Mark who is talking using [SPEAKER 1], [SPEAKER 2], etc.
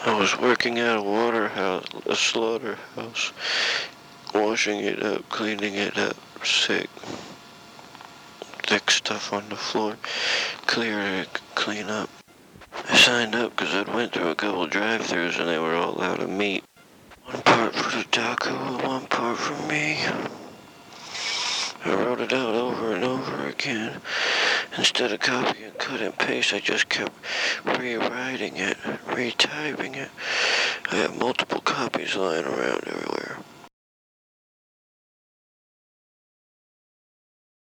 [SPEAKER 1] I was working at a slaughterhouse, washing it up, cleaning it up, sick. Thick stuff on the floor, clear it, clean up. I signed up because I'd went through a couple drive-thrus and they were all out of meat. One part for the taco and one part for me. I wrote it out over and over again. Instead of copy and cut and paste, I just kept rewriting it, retyping it. I have multiple copies lying around everywhere.